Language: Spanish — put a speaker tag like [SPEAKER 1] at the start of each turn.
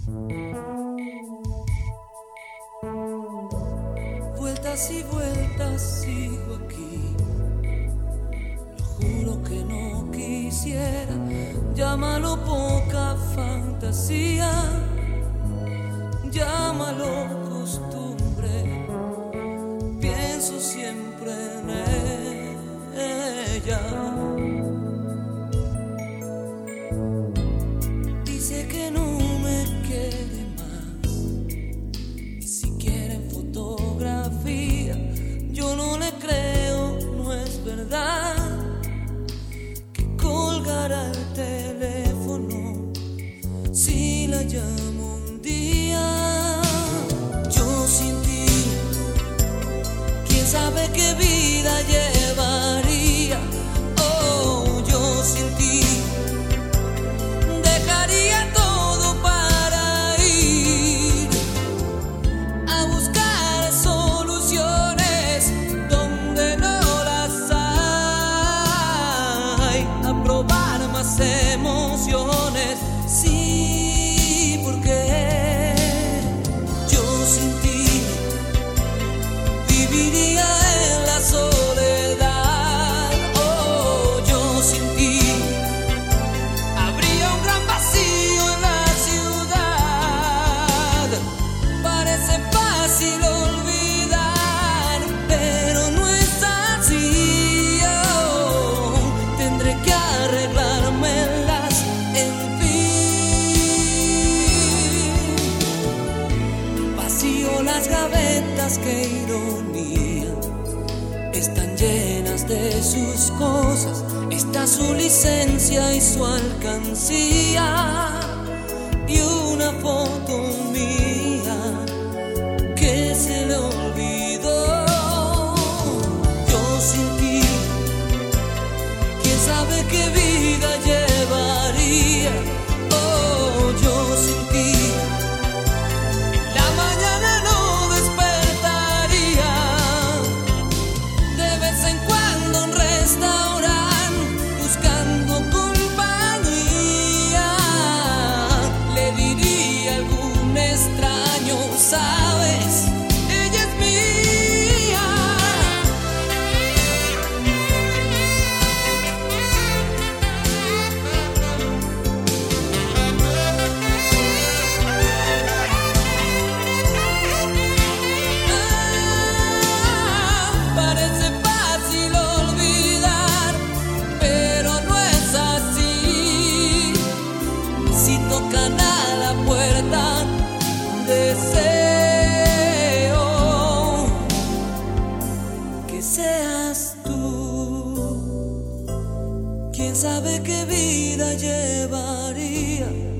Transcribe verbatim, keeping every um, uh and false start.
[SPEAKER 1] Vueltas y vueltas sigo aquí. Lo juro que no quisiera. Llámalo poca fantasía. Llámalo costumbre. Pienso siempre en ella. Dice que no me quiere más. Ni siquiera en fotografía. Yo no le creo, no es verdad. Que colgará el teléfono si la llamo un día. Yo sin ti, quién sabe qué vida llevaría. Oh, yo sin ti dejaría todo para ir a buscar soluciones donde no las hay, a probar más emociones. Sí, porque yo sin ti viviría en la soledad. Oh, yo sin ti habría un gran vacío en la ciudad. Parece fácil olvidar, pero no es así. Oh, tendré que arreglármelas, en fin. Vacío las gavetas, qué ironía. Están llenas de sus cosas. Está su licencia y su alcancía. Y una foto mía que se le olvidó. Yo sin ti, quién sabe qué vida llevaría. Oh, yo sin ti la mañana no despertaría. De vez en cuando un restaurante buscando compañía. Le diría a algún extraño, sabes, ella es mía. Ah, parece fácil olvidar, pero no es así. Si tocan a la puerta, deseo que seas tú. Quién sabe qué vida llevaría.